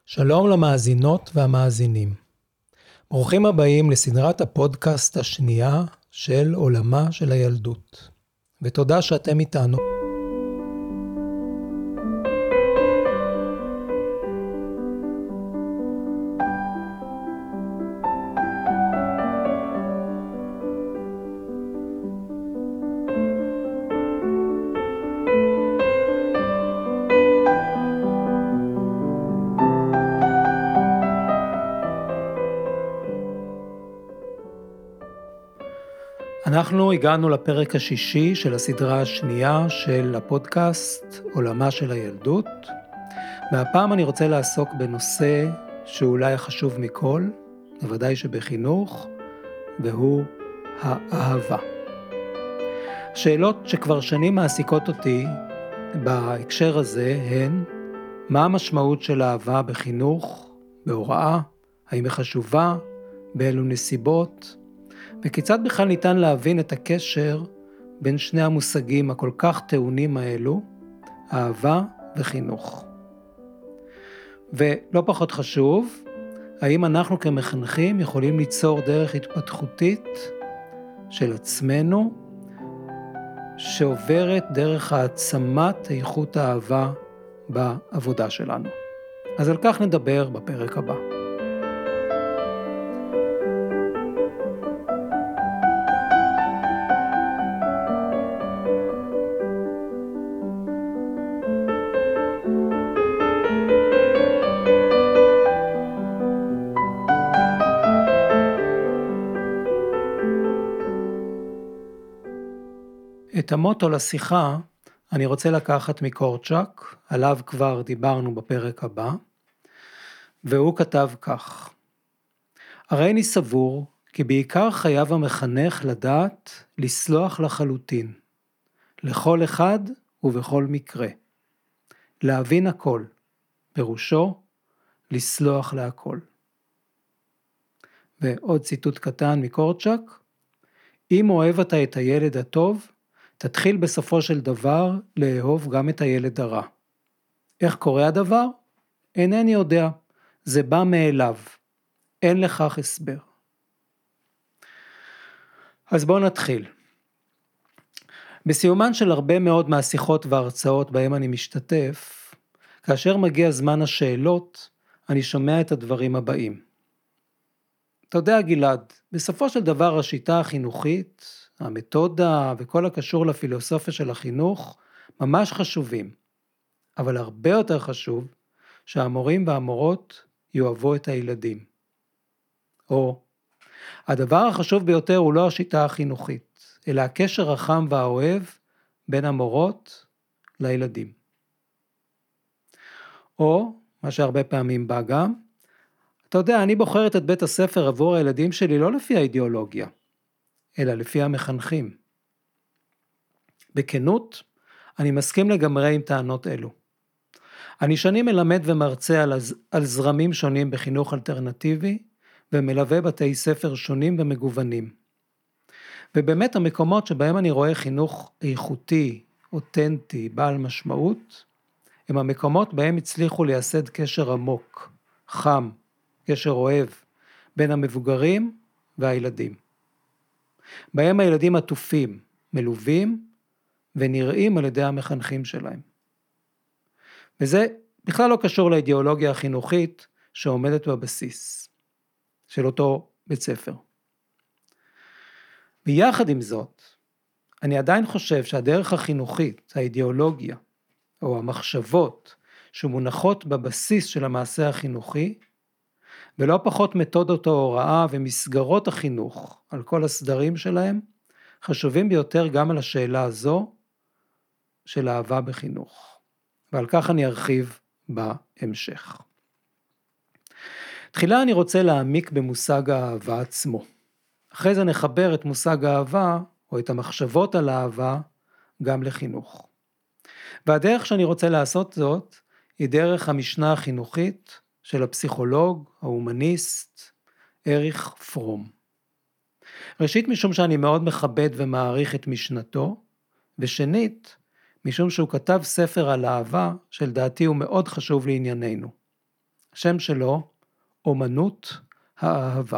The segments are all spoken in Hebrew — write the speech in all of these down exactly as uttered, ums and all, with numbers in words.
שלום למאזינות והמאזינים. ברוכים הבאים לסדרת הפודקאסט השנייה של עולמה של הילדות. ותודה שאתם איתנו. אנחנו הגענו לפרק השישי של הסדרה השנייה של הפודקאסט עולמה של הילדות, והפעם אני רוצה לעסוק בנושא שאולי החשוב מכל, בוודאי שבחינוך, והוא האהבה. שאלות שכבר שנים מעסיקות אותי בהקשר הזה הן, מה המשמעות של אהבה בחינוך, בהוראה, האם היא חשובה, באילו נסיבות, וכיצד בכלל ניתן להבין את הקשר בין שני המושגים הכל כך טעונים האלו, אהבה וחינוך. ולא פחות חשוב, האם אנחנו כמחנכים יכולים ליצור דרך התפתחותית של עצמנו, שעוברת דרך העצמת איכות האהבה בעבודה שלנו. אז על כך נדבר בפרק הבא. את המוטו לשיחה אני רוצה לקחת מקורצ'אק, עליו כבר דיברנו בפרק הבא, והוא כתב כך: הרי אני סבור כי בעיקר חייב המחנך לדעת לסלוח לחלוטין, לכל אחד ובכל מקרה, להבין הכל, פירושו לסלוח להכל. ועוד ציטוט קטן מקורצ'אק: אם אוהב אתה את הילד הטוב, תתחיל בסופו של דבר לאהוב גם את הילד הרע. איך קורה הדבר? אינני יודע, זה בא מאליו, אין לכך הסבר. אז בואו נתחיל. בסיומן של הרבה מאוד מהשיחות וההרצאות בהם אני משתתף, כאשר מגיע זמן השאלות, אני שומע את הדברים הבאים. אתה יודע גלעד, בסופו של דבר השיטה החינוכית, המתודה וכל הקשור לפילוסופיה של החינוך ממש חשובים, אבל הרבה יותר חשוב שהמורים והמורות יאהבו את הילדים. או, הדבר החשוב ביותר הוא לא השיטה החינוכית, אלא הקשר החם והאוהב בין המורות לילדים. או, מה שהרבה פעמים בא גם, אתה יודע, אני בוחרת את בית הספר עבור הילדים שלי לא לפי האידיאולוגיה, אלא לפי המחנכים. בכנות, אני מסכים לגמרי עם טענות אלו. אני שנים מלמד ומרצה על, על זרמים שונים בחינוך אלטרנטיבי, ומלווה בתי ספר שונים ומגוונים. ובאמת המקומות שבהם אני רואה חינוך איכותי, אותנטי, בעל משמעות, הם המקומות בהם הצליחו לייסד קשר עמוק, חם, קשר אוהב, בין המבוגרים והילדים. בהם הילדים עטופים, מלווים ונראים על ידי המחנכים שלהם. וזה בכלל לא קשור לאידיאולוגיה החינוכית שעומדת בבסיס של אותו בית ספר. ויחד עם זאת, אני עדיין חושב שהדרך החינוכית, האידיאולוגיה או המחשבות שמונחות בבסיס של המעשה החינוכי, ולא פחות מתודות ההוראה ומסגרות החינוך על כל הסדרים שלהם, חשובים ביותר גם על השאלה הזו של אהבה בחינוך. ועל כך אני ארחיב בהמשך. תחילה אני רוצה להעמיק במושג האהבה עצמו. אחרי זה נחבר את מושג האהבה, או את המחשבות על האהבה, גם לחינוך. והדרך שאני רוצה לעשות זאת, היא דרך המשנה החינוכית, של הפסיכולוג, ההומניסט, אריך פרום. ראשית משום שאני מאוד מכבד ומעריך את משנתו, ושנית משום שהוא כתב ספר על אהבה שלדעתי הוא מאוד חשוב לענייננו. השם שלו, אומנות האהבה.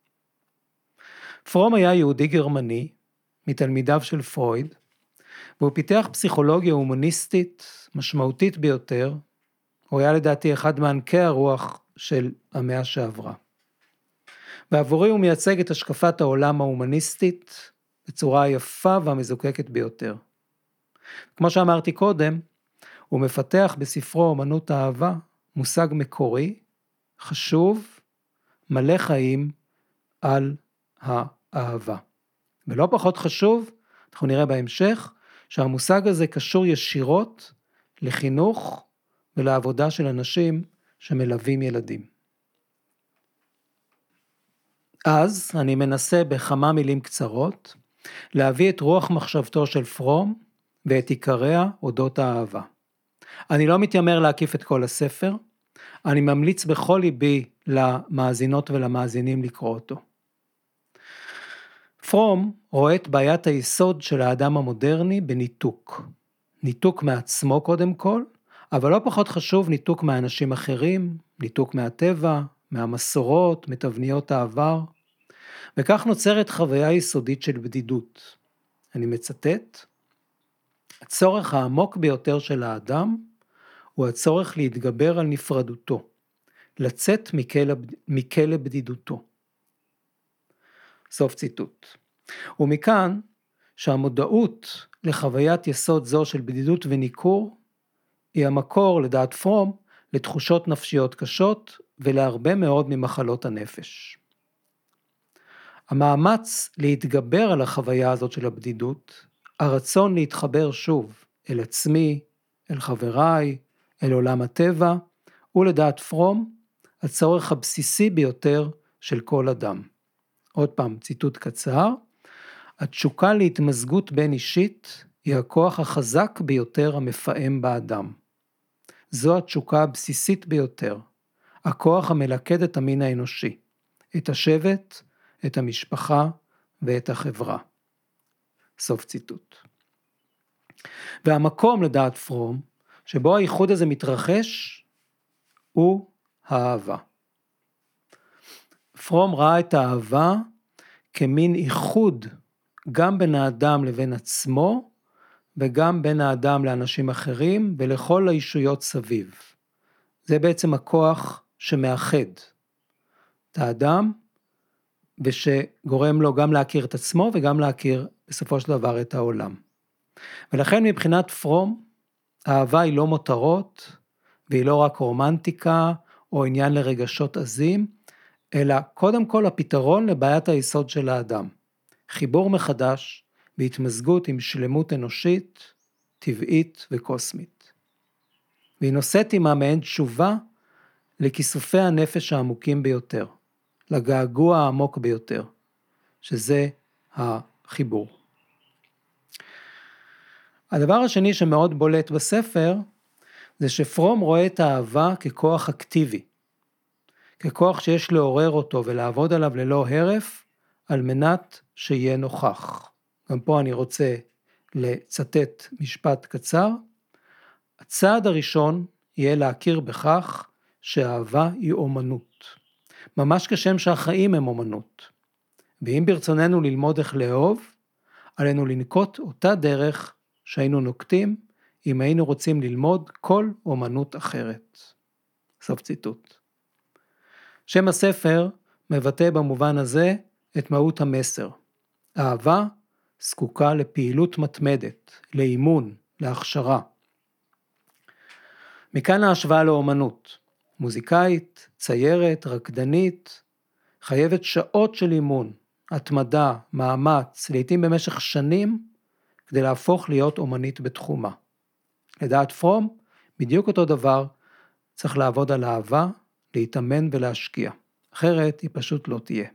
פרום היה יהודי גרמני, מתלמידיו של פרויד, והוא פיתח פסיכולוגיה הומניסטית משמעותית ביותר, הוא היה לדעתי אחד מענקי הרוח של המאה שעברה. ועבורי הוא מייצג את השקפת העולם ההומניסטית בצורה היפה והמזוקקת ביותר. כמו שאמרתי קודם, הוא מפתח בספרו אומנות האהבה מושג מקורי, חשוב, מלא חיים על האהבה. ולא פחות חשוב, אנחנו נראה בהמשך, שהמושג הזה קשור ישירות לחינוך ולעבודה של אנשים שמלווים ילדים. אז אני מנסה בכמה מילים קצרות להביא את רוח מחשבתו של פרום ואת עיקריה אודות האהבה. אני לא מתיימר להקיף את כל הספר, אני ממליץ בכל ליבי למאזינות ולמאזינים לקרוא אותו. פרום רואה את בעיית היסוד של האדם המודרני בניתוק. ניתוק מעצמו קודם כל, אבל לא פחות חשוב ניתוק מאנשים אחרים, ניתוק מהטבע, מהמסורות, מתבניות העבר, וכך נוצרת חוויה יסודית של בדידות. אני מצטט, הצורך העמוק ביותר של האדם הוא הצורך להתגבר על נפרדותו, לצאת מכלא, מכלא בדידותו. סוף ציטוט. ומכאן שהמודעות לחוויית יסוד זו של בדידות וניכור, היא המקור לדעת פרום לתחושות נפשיות קשות ולהרבה מאוד ממחלות הנפש. המאמץ להתגבר על החוויה הזאת של הבדידות, הרצון להתחבר שוב אל עצמי, אל חבריי, אל עולם הטבע, ולדעת פרום, הצורך הבסיסי ביותר של כל אדם. עוד פעם, ציטוט קצר, התשוקה להתמזגות בין אישית היא הכוח החזק ביותר המפעם באדם. זו התשוקה הבסיסית ביותר, הכוח המלכד את המין האנושי, את השבט, את המשפחה ואת החברה. סוף ציטוט. והמקום לדעת פרום, שבו הייחוד הזה מתרחש, הוא האהבה. פרום ראה את האהבה כמין איחוד גם בין האדם לבין עצמו, וגם בין האדם לאנשים אחרים ולכל הישויות סביב. זה בעצם הכוח שמאחד את האדם, ושגורם לו גם להכיר את עצמו וגם להכיר בסופו של דבר את העולם. ולכן מבחינת פרום, האהבה היא לא מותרות, והיא לא רק רומנטיקה או עניין לרגשות עזים, אלא קודם כל הפתרון לבעיית היסוד של האדם. חיבור מחדש והתמזגות עם שלמות אנושית, טבעית וקוסמית. והיא נושאת עמה מעין תשובה לכיסופי הנפש העמוקים ביותר, לגעגוע העמוק ביותר, שזה החיבור. הדבר השני שמאוד בולט בספר, זה שפרום רואה את האהבה ככוח אקטיבי, ככוח שיש לעורר אותו ולעבוד עליו ללא הרף, על מנת שיהיה נוכח. גם פה אני רוצה לצטט משפט קצר. הצעד הראשון יהיה להכיר בכך שהאהבה היא אומנות. ממש כשם שהחיים הם אומנות. ואם ברצוננו ללמוד איך לאהוב, עלינו לנקוט אותה דרך שהיינו נוקטים, אם היינו רוצים ללמוד כל אומנות אחרת. סוף ציטוט. שם הספר מבטא במובן הזה את מהות המסר. אהבה זקוקה לפעילות מתמדת, לאימון, להכשרה. מכאן ההשוואה לאומנות. מוזיקאית, ציירת, רקדנית, חייבת שעות של אימון, התמדה, מאמץ, לעתים במשך שנים, כדי להפוך להיות אומנית בתחומה. לדעת פרום, בדיוק אותו דבר, צריך לעבוד על אהבה, להתאמן ולהשקיע. אחרת היא פשוט לא תהיה.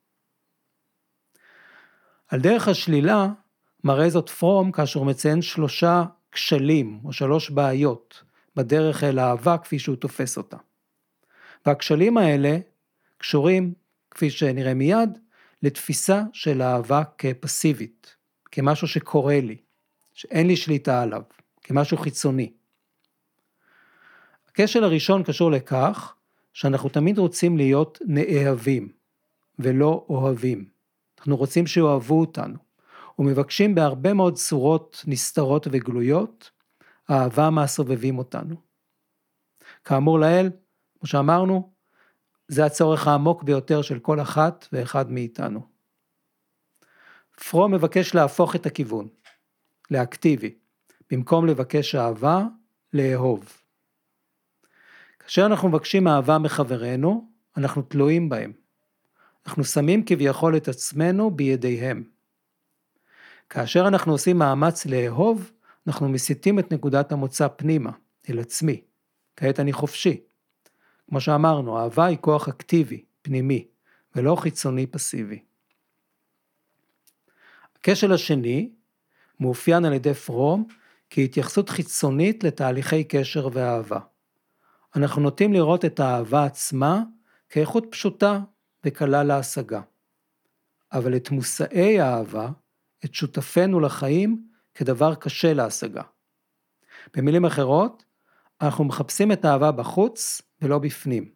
על דרך השלילה, מראה זאת פרום כאשר הוא מציין שלושה כשלים או שלוש בעיות בדרך אל האהבה כפי שהוא תופס אותה. והכשלים האלה קשורים, כפי שנראה מיד, לתפיסה של האהבה כפסיבית, כמשהו שקורה לי, שאין לי שליטה עליו, כמשהו חיצוני. הכשל הראשון קשור לכך שאנחנו תמיד רוצים להיות נאהבים ולא אוהבים. אנחנו רוצים שאוהבו אותנו, ומבקשים בהרבה מאוד צורות נסתרות וגלויות, אהבה מהסובבים אותנו. כאמור לאל, כמו שאמרנו, זה הצורך העמוק ביותר של כל אחת ואחד מאיתנו. פרום מבקש להפוך את הכיוון, לאקטיבי, במקום לבקש אהבה, לאהוב. כאשר אנחנו מבקשים אהבה מחברינו, אנחנו תלויים בהם. אנחנו שמים כביכול את עצמנו בידיהם. כאשר אנחנו עושים מאמץ לאהוב, אנחנו מסיטים את נקודת המוצא פנימה, אל עצמי. כעת אני חופשי. כמו שאמרנו, אהבה היא כוח אקטיבי, פנימי, ולא חיצוני פסיבי. הכשל השני מאופיין על ידי פרום כהתייחסות חיצונית לתהליכי קשר ואהבה. אנחנו נוטים לראות את האהבה עצמה כאיכות פשוטה וקלה להשגה. אבל את מושאי האהבה, את שותפינו לחיים, כדבר קשה להשגה. במילים אחרות, אנחנו מחפשים את האהבה בחוץ ולא בפנים.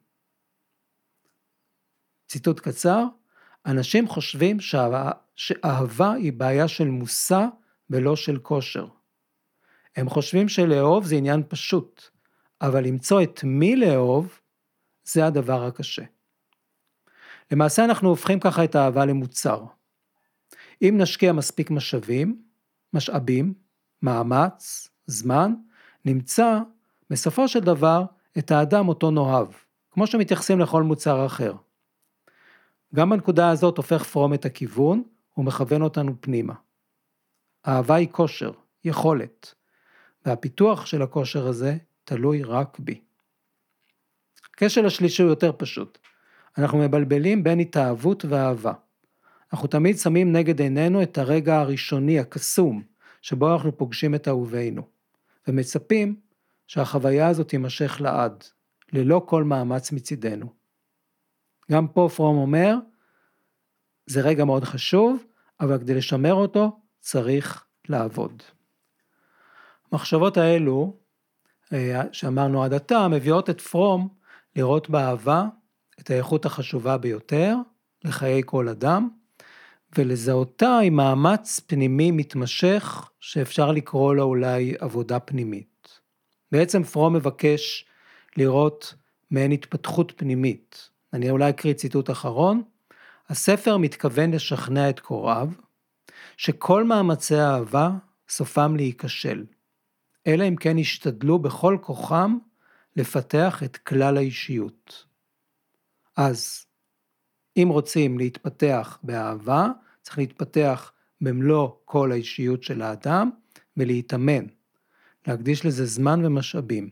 ציטוט קצר, אנשים חושבים שאהבה, שאהבה היא בעיה של מושא ולא של כושר. הם חושבים שלאהוב זה עניין פשוט, אבל למצוא את מי לאהוב זה הדבר הקשה. למעשה אנחנו הופכים ככה את האהבה למוצר. אם נשקיע מספיק משאבים, משאבים, מאמץ, זמן, נמצא בסופו של דבר את האדם אותו נאהב, כמו שמתייחסים לכל מוצר אחר. גם בנקודה הזאת הופך פרום את הכיוון ומכוון אותנו פנימה. אהבה היא כושר, יכולת, והפיתוח של הכושר הזה תלוי רק בי. הכשל השלישי הוא יותר פשוט. אנחנו מבלבלים בין התאהבות ואהבה. אנחנו תמיד שמים נגד עינינו את הרגע הראשוני, הקסום, שבו אנחנו פוגשים את אהובינו, ומצפים שהחוויה הזאת תימשך לעד, ללא כל מאמץ מצידנו. גם פה פרום אומר, זה רגע מאוד חשוב, אבל כדי לשמר אותו צריך לעבוד. המחשבות האלו, שאמרנו עד עתה, מביאות את פרום לראות באהבה את האיכות החשובה ביותר לחיי כל אדם, ולזהותה עם מאמץ פנימי מתמשך שאפשר לקרוא לו אולי עבודה פנימית. בעצם פרום מבקש לראות מעין התפתחות פנימית. אני אולי אקריא ציטוט אחרון. הספר מתכוון לשכנע את קוראיו שכל מאמצי האהבה סופם להיכשל, אלא אם כן ישתדלו בכל כוחם לפתח את כלל האישיות. אז אם רוצים להתפתח באהבה, צריך להתפתח במלוא כל האישיות של האדם ולהתאמן, להקדיש לזה זמן ומשאבים.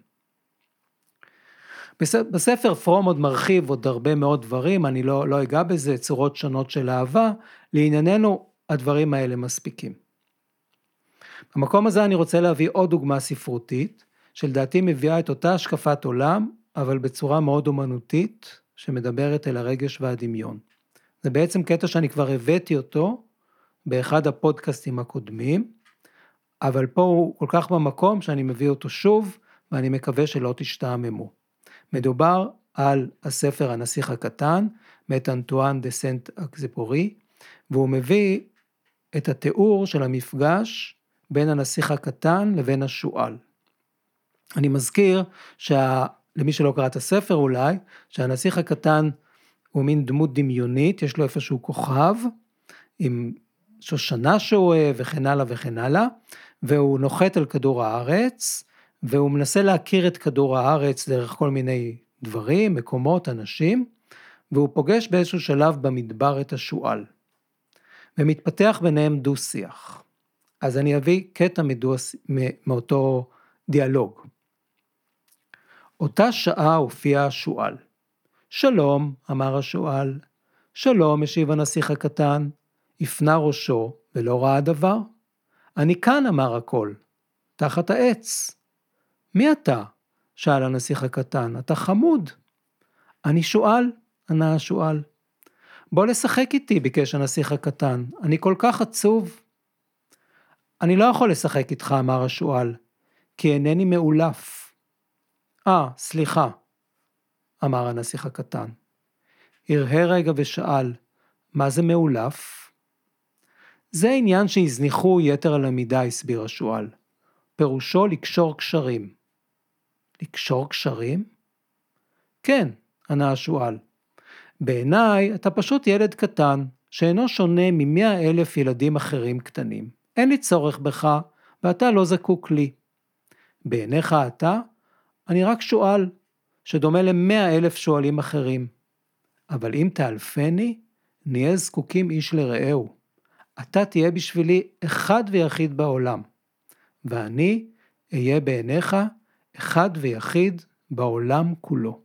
בספר פרום עוד מרחיב עוד הרבה מאוד דברים, אני לא, לא אגע בזה, צורות שונות של אהבה, לענייננו הדברים האלה מספיקים. במקום הזה אני רוצה להביא עוד דוגמה ספרותית, שלדעתי מביאה את אותה השקפת עולם, אבל בצורה מאוד אומנותית, שמדברת אל הרגש והדמיון. זה בעצם קטע שאני כבר הבאתי אותו, באחד הפודקאסטים הקודמים, אבל פה הוא כל כך במקום שאני מביא אותו שוב, ואני מקווה שלא תשתעממו. מדובר על הספר הנסיך הקטן, מאת אנטואן דה סנט אקזפורי, והוא מביא את התיאור של המפגש בין הנסיך הקטן לבין השועל. אני מזכיר שלמי שלא קרא את הספר אולי, שהנסיך הקטן הוא מין דמות דמיונית, יש לו איפשהו כוכב, עם שושנה שהוא אוהב וכן הלאה וכן הלאה, והוא נוחת על כדור הארץ, והוא מנסה להכיר את כדור הארץ דרך כל מיני דברים, מקומות, אנשים, והוא פוגש באיזשהו שלב במדבר את השועל, ומתפתח ביניהם דו שיח. אז אני אביא קטע מדוס, מאותו דיאלוג. אותה שעה הופיע השועל. שלום, אמר השועל. שלום, השיב הנסיך הקטן. הפנה ראשו ולא ראה דבר. אני כאן, אמר הכל, תחת העץ. מי אתה? שאל הנסיך הקטן. אתה חמוד. אני שועל, ענה השועל. בוא לשחק איתי, ביקש הנסיך הקטן. אני כל כך עצוב. אני לא יכול לשחק איתך, אמר השועל, כי אינני מאולף. אה, סליחה. אמר הנסיך הקטן. הרהר רגע ושאל, מה זה מאולף? זה עניין שהזניחו יתר על המידה, הסביר השואל. פירושו לקשור קשרים. לקשור קשרים? כן, ענה השואל. בעיניי אתה פשוט ילד קטן, שאינו שונה ממאה אלף ילדים אחרים קטנים. אין לי צורך בך, ואתה לא זקוק לי. בעיניך אתה, אני רק שואל, שדומה למאה אלף שואלים אחרים. אבל אם תאלפני, נהיה זקוקים איש לרעהו. אתה תהיה בשבילי אחד ויחיד בעולם, ואני אהיה בעיניך אחד ויחיד בעולם כולו.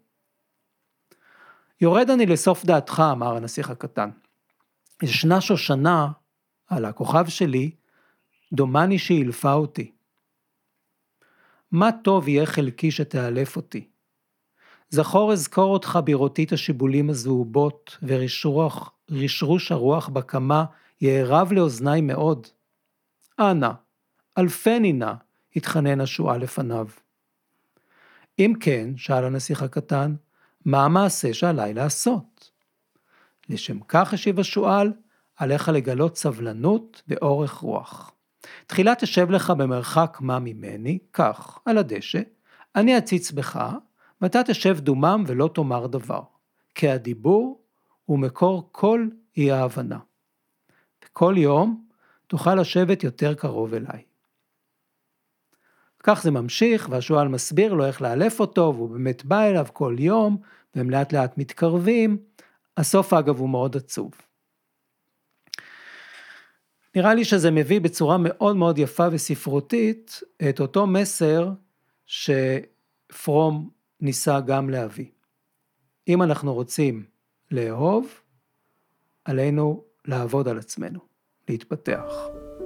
יורד אני לסוף דעתך, אמר הנסיך הקטן. ישנה שושנה על הכוכב שלי, דומני שהילפה אותי. מה טוב יהיה חלקי שתאלף אותי. זכור אזכור אותך בראותית השיבולים הזהובות, ורשרוש הרוח בקמה יערב לאוזני מאוד. אנא, אלפני נא, התחנן השואל לפניו. אם כן, שאל הנסיך הקטן, מה המעשה שעליי לעשות? לשם כך השיב השואל, עליך לגלות סבלנות ואורך רוח. תחילה תשב לך במרחק מה ממני, כך, על הדשא, אני אציץ בך, ואתה תשב דומם ולא תאמר דבר, כי הדיבור הוא מקור כל אי ההבנה. וכל יום תוכל לשבת יותר קרוב אליי. כך זה ממשיך, והשואל מסביר לו איך לאלף אותו, והוא באמת בא אליו כל יום, והם לאט לאט מתקרבים. הסוף אגב הוא מאוד עצוב. נראה לי שזה מביא בצורה מאוד מאוד יפה וספרותית, את אותו מסר שפרום ניסה גם להביא. אם אנחנו רוצים לאהוב, עלינו לעבוד על עצמנו, להתפתח.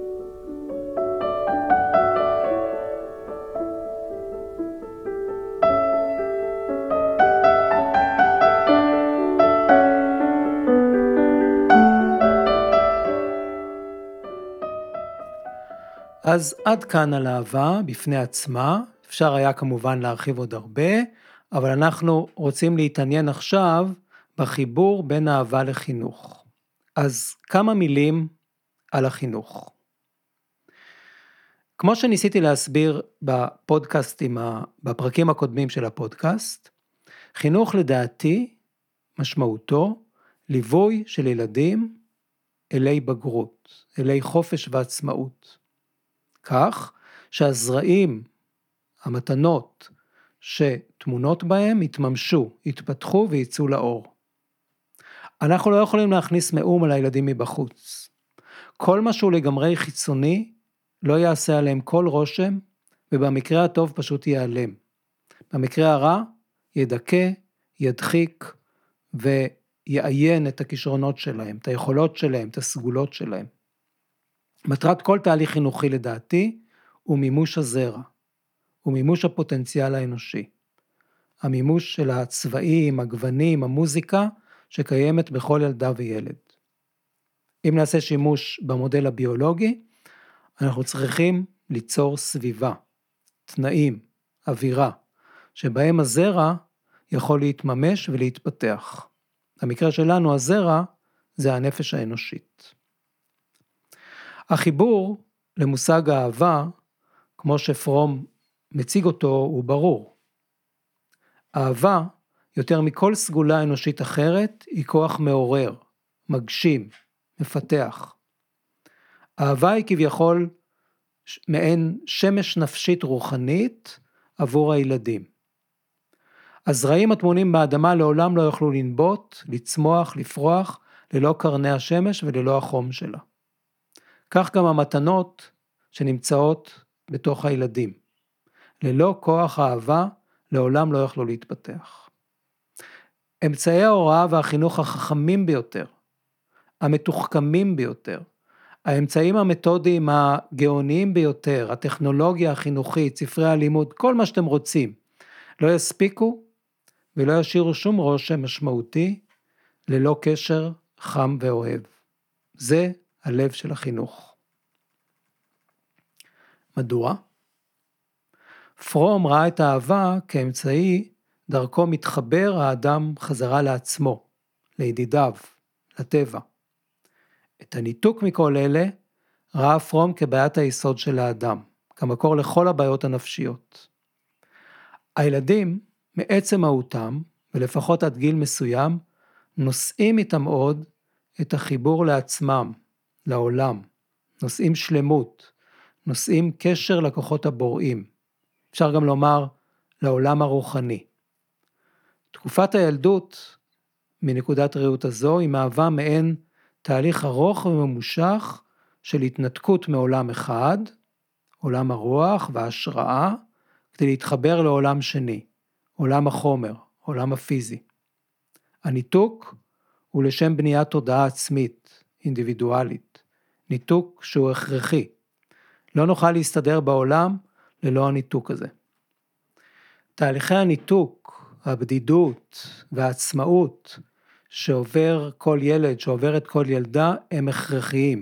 אז עד כאן על אהבה בפני עצמה, אפשר היה כמובן להרחיב עוד הרבה, אבל אנחנו רוצים להתעניין עכשיו בחיבור בין אהבה לחינוך. אז כמה מילים על החינוך. כמו שניסיתי להסביר בפודקאסטים, בפרקים הקודמים של הפודקאסט, חינוך לדעתי משמעותו ליווי של ילדים אלי בגרות, אלי חופש ועצמאות. כך שהזרעים, המתנות שתמונות בהם יתממשו, יתפתחו ויצאו לאור. אנחנו לא יכולים להכניס מאום על הילדים מבחוץ. כל משהו לגמרי חיצוני לא יעשה עליהם כל רושם, ובמקרה הטוב פשוט ייעלם. במקרה הרע ידכא, ידחיק ויעיין את הכישרונות שלהם, את היכולות שלהם, את הסגולות שלהם. מטרת כל תהליך חינוכי לדעתי הוא מימוש הזרע, הוא מימוש הפוטנציאל האנושי. המימוש של הצבעים, הגוונים, המוזיקה שקיימת בכל ילדה וילד. אם נעשה שימוש במודל הביולוגי, אנחנו צריכים ליצור סביבה, תנאים, אווירה, שבהם הזרע יכול להתממש ולהתפתח. במקרה שלנו הזרע זה הנפש האנושית. החיבור למושג האהבה, כמו שפרום מציג אותו, הוא ברור. אהבה, יותר מכל סגולה אנושית אחרת, היא כוח מעורר, מגשים, מפתח. אהבה היא כביכול מעין שמש נפשית רוחנית עבור הילדים. הזרעים הטמונים באדמה לעולם לא יוכלו לנבוט, לצמוח, לפרוח, ללא קרני השמש וללא החום שלה. כך גם המתנות שנמצאות בתוך הילדים. ללא כוח האהבה לעולם לא יוכלו להתפתח. אמצעי ההוראה והחינוך החכמים ביותר, המתוחכמים ביותר, האמצעים המתודיים הגאוניים ביותר, הטכנולוגיה החינוכית, ספרי הלימוד, כל מה שאתם רוצים, לא יספיקו ולא ישאירו שום רושם משמעותי ללא קשר חם ואוהב. זה הלב של החינוך. מדוע? פרום ראה את האהבה כאמצעי דרכו מתחבר האדם חזרה לעצמו, לידידיו, לטבע. את הניתוק מכל אלה ראה פרום כבעיית היסוד של האדם, כמקור לכל הבעיות הנפשיות. הילדים, מעצם מהותם, ולפחות עד גיל מסוים, נושאים איתם עוד את החיבור לעצמם, לעולם, נושאים שלמות, נושאים קשר לכוחות הבוראים. אפשר גם לומר לעולם הרוחני. תקופת הילדות, מנקודת ראות הזו, היא מהווה מעין תהליך ארוך וממושך של התנתקות מעולם אחד, עולם הרוח וההשראה, כדי להתחבר לעולם שני, עולם החומר, עולם הפיזי. הניתוק הוא לשם בניית תודעה עצמית, אינדיבידואלית, ניתוק שהוא הכרחי. לא נוכל להסתדר בעולם ללא הניתוק הזה. תהליכי הניתוק, הבדידות והעצמאות שעובר כל ילד, שעוברת כל ילדה, הם הכרחיים.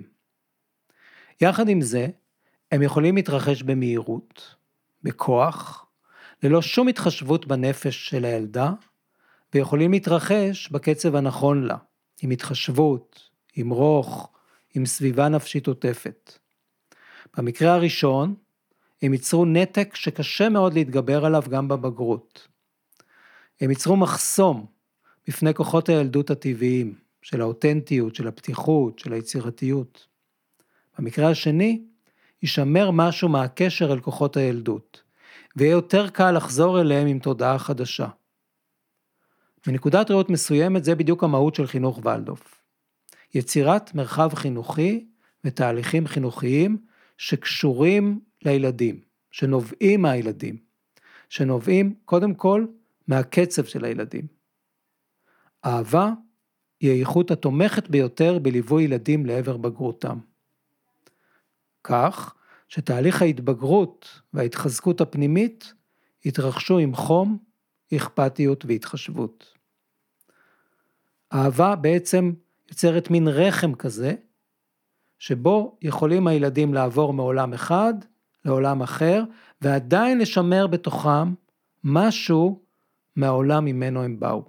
יחד עם זה, הם יכולים להתרחש במהירות, בכוח, ללא שום התחשבות בנפש של הילדה, ויכולים להתרחש בקצב הנכון לה, עם התחשבות, עם רוך, עם סביבה נפשית עוטפת. במקרה הראשון, הם ייצרו נתק שקשה מאוד להתגבר עליו גם בבגרות. הם ייצרו מחסום בפני כוחות הילדות הטבעיים, של האותנטיות, של הפתיחות, של היצירתיות. במקרה השני, יישמר משהו מהקשר אל כוחות הילדות, ויהיה יותר קל לחזור אליהם עם תודעה חדשה. מנקודת ראות מסוימת זה בדיוק המהות של חינוך ולדורף. יצירת מרחב חינוכי ותהליכים חינוכיים שקשורים לילדים, שנובעים מהילדים, שנובעים קודם כל מהקצב של הילדים. אהבה היא האיכות התומכת ביותר בליווי ילדים לעבר בגרותם. כך שתהליך ההתבגרות וההתחזקות הפנימית התרחשו עם חום, אכפתיות והתחשבות. אהבה בעצם יוצרת מין רחם כזה, שבו יכולים הילדים לעבור מעולם אחד לעולם אחר, ועדיין לשמר בתוכם משהו מהעולם ממנו הם באו.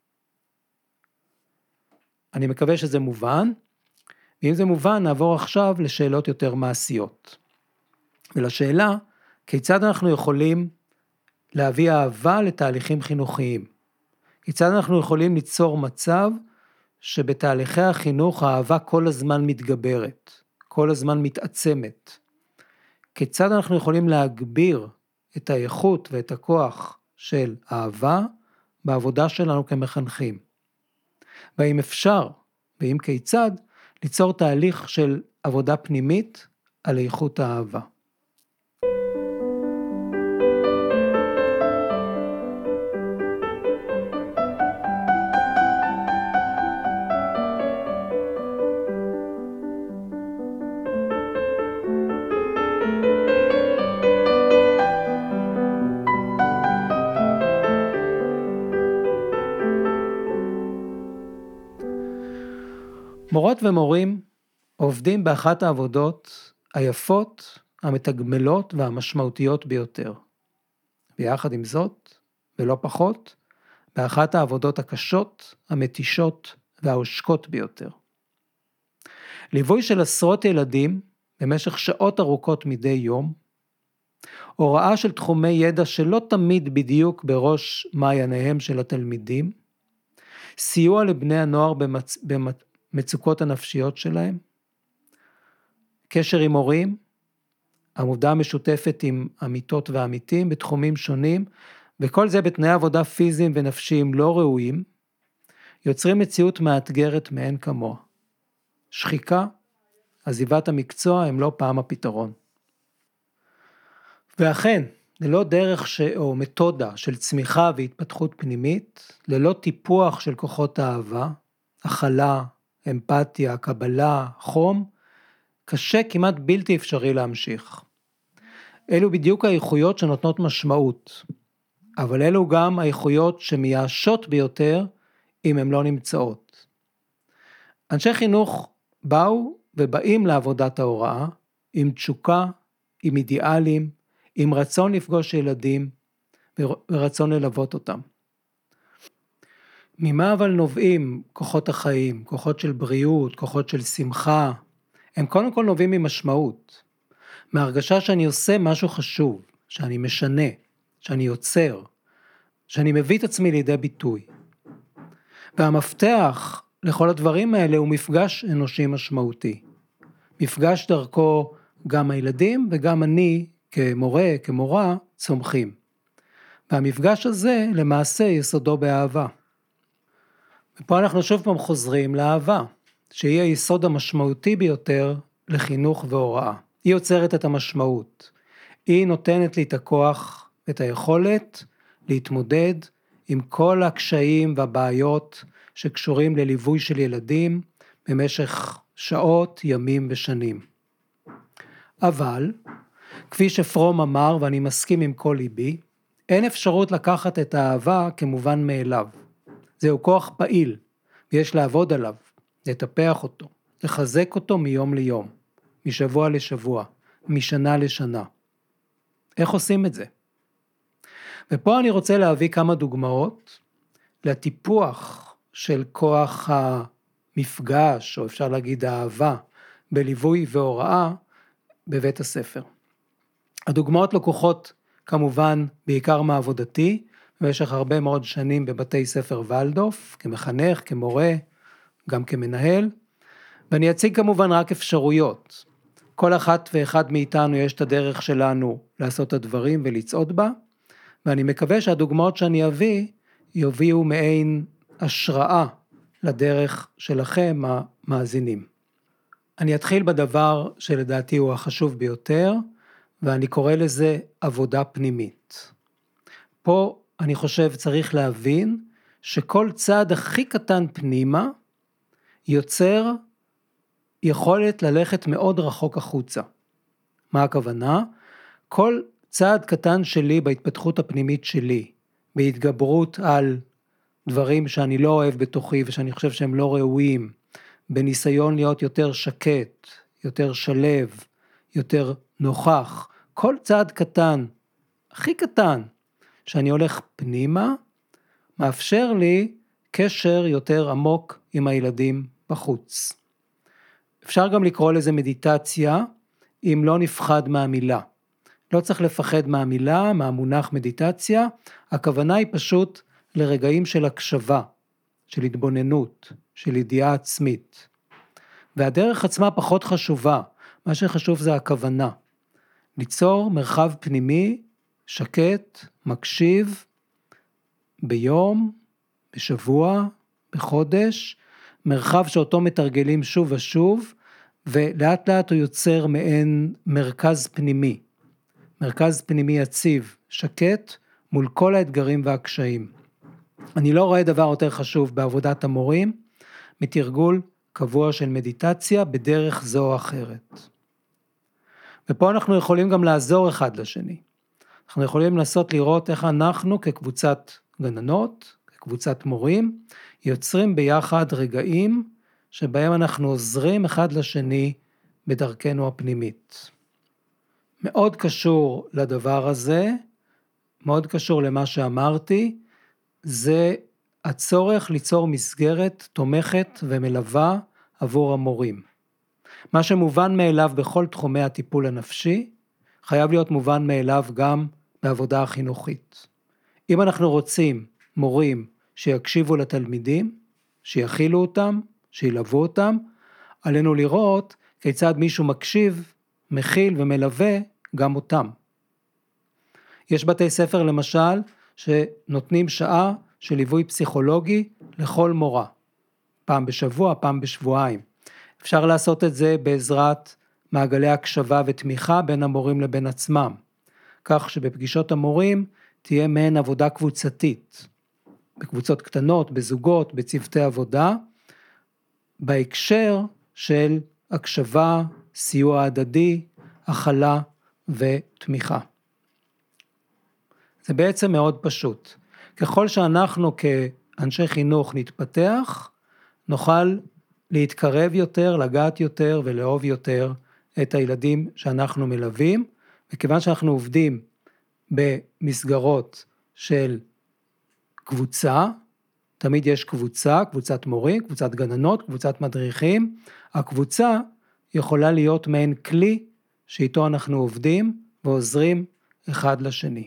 אני מקווה שזה מובן, ואם זה מובן נעבור עכשיו לשאלות יותר מעשיות. ולשאלה, כיצד אנחנו יכולים להביא אהבה לתהליכים חינוכיים? כיצד אנחנו יכולים ליצור מצב שבתהליכי החינוך האהבה כל הזמן מתגברת, כל הזמן מתעצמת? כיצד אנחנו יכולים להגביר את האיכות ואת הכוח של אהבה בעבודה שלנו כמחנכים? והאם אפשר, ואם כיצד, ליצור תהליך של עבודה פנימית על איכות האהבה? מורות ומורים עובדים באחת העבודות היפות, המתגמלות והמשמעותיות ביותר. ויחד עם זאת, ולא פחות, באחת העבודות הקשות, המתישות והעושקות ביותר. ליווי של עשרות ילדים במשך שעות ארוכות מדי יום, הוראה של תחומי ידע שלא תמיד בדיוק בראש מעייניהם של התלמידים, סיוע לבני הנוער במצ... במצ... מצוקות הנפשיות שלהם, קשר עם הורים, עבודה המשותפת עם עמיתות ועמיתים בתחומים שונים, וכל זה בתנאי עבודה פיזיים ונפשיים לא ראויים, יוצרים מציאות מאתגרת מאין כמוה. שחיקה, עזיבת המקצוע הם לא פעם הפתרון. ואכן, ללא דרך ש... או מתודה של צמיחה והתפתחות פנימית, ללא טיפוח של כוחות האהבה, הכלה, אמפתיה, קבלה, חום, קשה כמעט בלתי אפשרי להמשיך. אלו בדיוק האיכויות שנותנות משמעות, אבל אלו גם האיכויות שמייאשות ביותר אם הן לא נמצאות. אנשי חינוך באו ובאים לעבודת ההוראה עם תשוקה, עם אידיאלים, עם רצון לפגוש ילדים ורצון ללוות אותם. ממה אבל נובעים כוחות החיים, כוחות של בריאות, כוחות של שמחה? הם קודם כל נובעים ממשמעות, מהרגשה שאני עושה משהו חשוב, שאני משנה, שאני יוצר, שאני מביא את עצמי לידי ביטוי. והמפתח לכל הדברים האלה הוא מפגש אנושי משמעותי. מפגש דרכו גם הילדים וגם אני כמורה, כמורה, צומחים. והמפגש הזה למעשה יסודו באהבה. ופה אנחנו שוב פעם חוזרים לאהבה, שהיא היסוד המשמעותי ביותר לחינוך והוראה. היא יוצרת את המשמעות. היא נותנת לי את הכוח, את היכולת להתמודד עם כל הקשיים והבעיות שקשורים לליווי של ילדים במשך שעות, ימים ושנים. אבל, כפי שפרום אמר, ואני מסכים עם כל ליבי, אין אפשרות לקחת את האהבה כמובן מאליו. זהו כוח פעיל, ויש לעבוד עליו, לטפח אותו, לחזק אותו מיום ליום, משבוע לשבוע, משנה לשנה. איך עושים את זה? ופה אני רוצה להביא כמה דוגמאות לטיפוח של כוח המפגש, או אפשר להגיד האהבה, בליווי והוראה בבית הספר. הדוגמאות לקוחות כמובן בעיקר מעבודתי, במשך הרבה מאוד שנים בבתי ספר ולדוף, כמחנך, כמורה, גם כמנהל, ואני אציג כמובן רק אפשרויות. כל אחת ואחד מאיתנו יש את הדרך שלנו לעשות את הדברים ולצעוד בה, ואני מקווה שהדוגמאות שאני אביא, יביאו מעין השראה לדרך שלכם המאזינים. אני אתחיל בדבר שלדעתי הוא החשוב ביותר, ואני קורא לזה עבודה פנימית. פה אני חושב צריך להבין שכל צעד הכי קטן פנימה יוצר יכולת ללכת מאוד רחוק החוצה. מה הכוונה? כל צעד קטן שלי בהתפתחות הפנימית שלי, בהתגברות על דברים שאני לא אוהב בתוכי ושאני חושב שהם לא ראויים, בניסיון להיות יותר שקט, יותר שלב, יותר נוכח, כל צעד קטן, הכי קטן, שאני הולך פנימה, מאפשר לי קשר יותר עמוק עם הילדים בחוץ. אפשר גם לקרוא לזה מדיטציה, אם לא נפחד מהמילה. לא צריך לפחד מהמילה, מהמונח מדיטציה, הכוונה היא פשוט לרגעים של הקשבה, של התבוננות, של ידיעה עצמית. והדרך עצמה פחות חשובה, מה שחשוב זה הכוונה. ליצור מרחב פנימי, שקט, מקשיב, ביום, בשבוע, בחודש, מרחב שאותו מתרגלים שוב ושוב, ולאט לאט הוא יוצר מעין מרכז פנימי, מרכז פנימי יציב, שקט, מול כל האתגרים והקשיים. אני לא רואה דבר יותר חשוב בעבודת המורים, מתרגול קבוע של מדיטציה בדרך זו או אחרת. ופה אנחנו יכולים גם לעזור אחד לשני. אנחנו יכולים לנסות לראות איך אנחנו כקבוצת גננות, כקבוצת מורים, יוצרים ביחד רגעים שבהם אנחנו עוזרים אחד לשני בדרכנו הפנימית. מאוד קשור לדבר הזה, מאוד קשור למה שאמרתי, זה הצורך ליצור מסגרת תומכת ומלווה עבור המורים. מה שמובן מאליו בכל תחומי הטיפול הנפשי, חייב להיות מובן מאליו גם בעבודה החינוכית. אם אנחנו רוצים מורים שיקשיבו לתלמידים, שיכילו אותם, שילוו אותם, עלינו לראות כיצד מישהו מקשיב, מכיל ומלווה גם אותם. יש בתי ספר למשל שנותנים שעה של ליווי פסיכולוגי לכל מורה, פעם בשבוע, פעם בשבועיים. אפשר לעשות את זה בעזרת מעגלי הקשבה ותמיכה בין המורים לבין עצמם, כך שבפגישות המורים תהיה מעין עבודה קבוצתית, בקבוצות קטנות, בזוגות, בצוותי עבודה, בהקשר של הקשבה, סיוע הדדי, הכלה ותמיכה. זה בעצם מאוד פשוט. ככל שאנחנו כאנשי חינוך נתפתח, נוכל להתקרב יותר, לגעת יותר ולאהוב יותר את הילדים שאנחנו מלווים, וכיוון שאנחנו עובדים במסגרות של קבוצה, תמיד יש קבוצה, קבוצת מורים, קבוצת גננות, קבוצת מדריכים. הקבוצה יכולה להיות מעין כלי שאיתו אנחנו עובדים ועוזרים אחד לשני.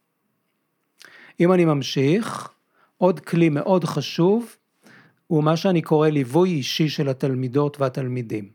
אם אני ממשיך, עוד כלי מאוד חשוב, הוא מה שאני קורא ליווי אישי של התלמידות והתלמידים.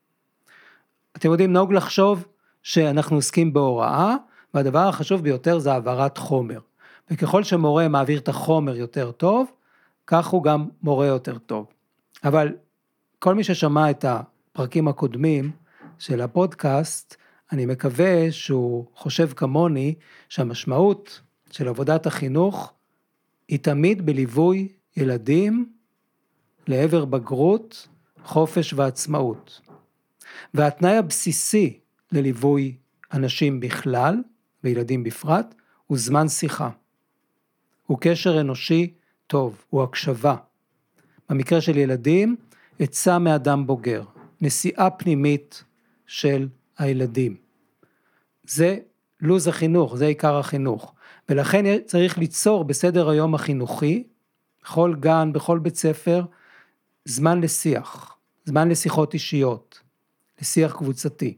אתם יודעים, נהוג לחשוב שאנחנו עוסקים בהוראה, והדבר החשוב ביותר זה העברת חומר. וככל שמורה מעביר את החומר יותר טוב, כך הוא גם מורה יותר טוב. אבל כל מי ששמע את הפרקים הקודמים של הפודקאסט, אני מקווה שהוא חושב כמוני, שהמשמעות של עבודת החינוך, היא תמיד בליווי ילדים, לעבר בגרות, חופש ועצמאות. והתנאי הבסיסי לליווי אנשים בכלל, וילדים בפרט, הוא זמן שיחה. הוא קשר אנושי טוב, הוא הקשבה. במקרה של ילדים, עצה מאדם בוגר, נסיעה פנימית של הילדים. זה לוז החינוך, זה עיקר החינוך. ולכן צריך ליצור בסדר היום החינוכי, בכל גן, בכל בית ספר, זמן לשיח, זמן לשיחות אישיות, לשיח קבוצתי.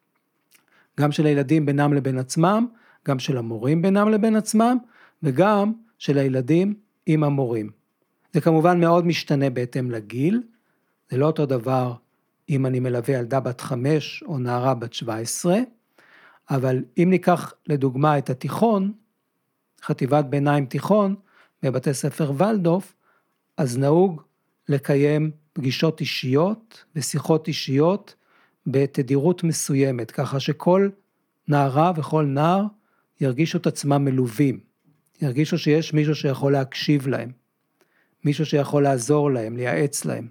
גם של הילדים בינם לבין עצמם, גם של המורים בינם לבין עצמם, וגם של הילדים עם המורים. זה כמובן מאוד משתנה בהתאם לגיל, זה לא אותו דבר אם אני מלווה ילדה בת חמש או נערה בת שבע עשרה, אבל אם ניקח לדוגמה את התיכון, חטיבת ביניים תיכון, בבתי ספר ולדוף, אז נהוג לקיים פגישות אישיות ושיחות אישיות בתדירות מסוימת, ככה שכל נערה וכל נער ירגישו את עצמם מלווים, ירגישו שיש מישהו שיכול להקשיב להם, מישהו שיכול לעזור להם, לייעץ להם.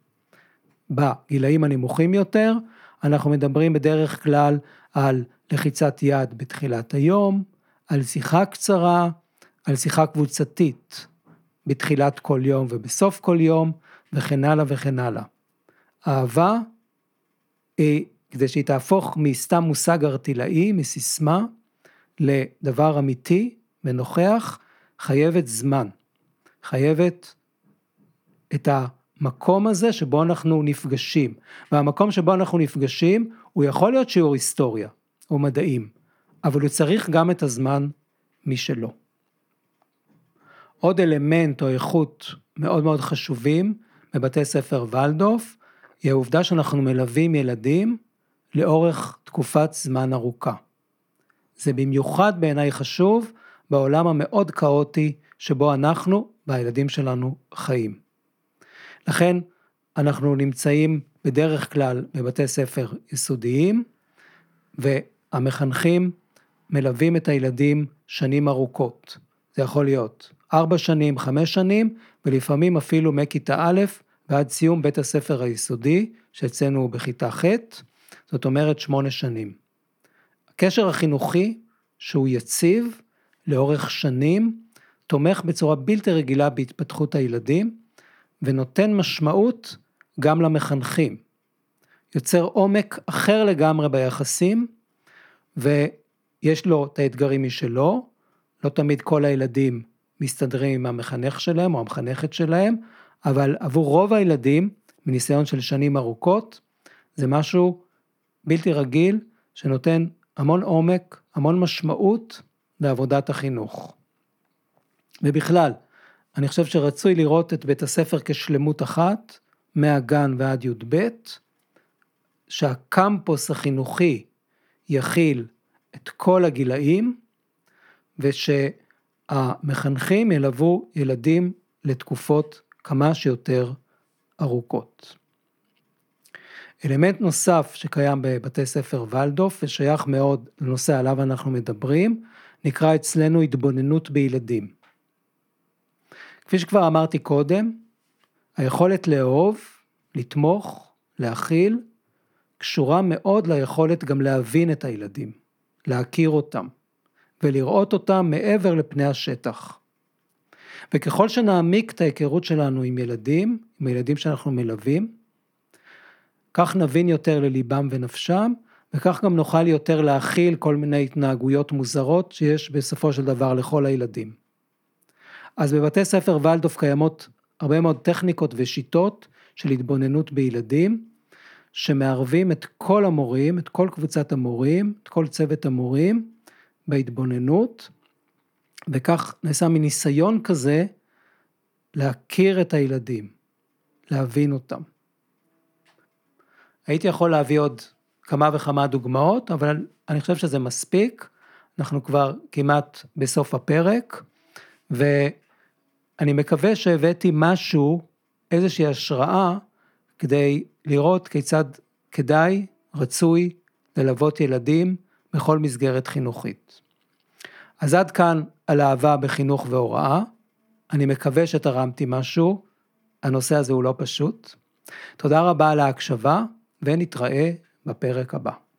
בגילאים הנמוכים יותר, אנחנו מדברים בדרך כלל על לחיצת יד בתחילת היום, על שיחה קצרה, על שיחה קבוצתית בתחילת כל יום ובסוף כל יום, וכן הלאה וכן הלאה. אהבה, היא, כדי שהיא תהפוך מסתם מושג ארטילאי, מסיסמה, לדבר אמיתי ונוכח, חייבת זמן, חייבת את המקום הזה שבו אנחנו נפגשים, והמקום שבו אנחנו נפגשים, הוא יכול להיות שיעור היסטוריה, או מדעים, אבל הוא צריך גם את הזמן משלו. עוד אלמנט או איכות מאוד מאוד חשובים בבתי ספר ולדוף, היא העובדה שאנחנו מלווים ילדים לאורך תקופת זמן ארוכה. זה במיוחד בעיניי חשוב בעולם המאוד כאוטי שבו אנחנו והילדים שלנו חיים. לכן אנחנו נמצאים בדרך כלל בבתי ספר יסודיים, והמחנכים מלווים את הילדים שנים ארוכות. זה יכול להיות ארבע שנים, חמש שנים, ולפעמים אפילו מכיתה א' ועד סיום בית הספר היסודי, שאצלנו בכיתה ח', זאת אומרת שמונה שנים. הקשר החינוכי שהוא יציב לאורך שנים, תומך בצורה בלתי רגילה בהתפתחות הילדים, ונותן משמעות גם למחנכים. יוצר עומק אחר לגמרי ביחסים, ויש לו את האתגרים משלו, לא תמיד כל הילדים מסתדרים עם המחנך שלהם או המחנכת שלהם, אבל עבור רוב הילדים, מניסיון של שנים ארוכות, זה משהו בלתי רגיל, שנותן המון עומק, המון משמעות לעבודת החינוך. ובכלל, אני חושב שרצוי לראות את בית הספר כשלמות אחת, מהגן ועד י"ב, שהקמפוס החינוכי יכיל את כל הגילאים, ושהמחנכים ילוו ילדים לתקופות כמה שיותר ארוכות. אלמנט נוסף שקיים בבתי ספר ולדוף, ושייך מאוד לנושא עליו אנחנו מדברים, נקרא אצלנו התבוננות בילדים. כפי שכבר אמרתי קודם, היכולת לאהוב, לתמוך, להכיל, קשורה מאוד ליכולת גם להבין את הילדים, להכיר אותם, ולראות אותם מעבר לפני השטח. וככל שנעמיק את ההיכרות שלנו עם ילדים, עם הילדים שאנחנו מלווים, כך נבין יותר לליבם ונפשם, וכך גם נוכל יותר להכיל כל מיני התנהגויות מוזרות שיש בסופו של דבר לכל הילדים. אז בבתי ספר ולדוף קיימות הרבה מאוד טכניקות ושיטות של התבוננות בילדים, שמערבים את כל המורים, את כל קבוצת המורים, את כל צוות המורים, בהתבוננות, וכך נעשה מניסיון כזה, להכיר את הילדים, להבין אותם. הייתי יכול להביא עוד כמה וכמה דוגמאות, אבל אני חושב שזה מספיק, אנחנו כבר כמעט בסוף הפרק, ואני מקווה שהבאתי משהו, איזושהי השראה, כדי לראות כיצד כדאי, רצוי, ללוות ילדים בכל מסגרת חינוכית. אז עד כאן על אהבה בחינוך והוראה, אני מקווה שתרמתי משהו, הנושא הזה הוא לא פשוט. תודה רבה על ההקשבה, ונתראה בפרק הבא.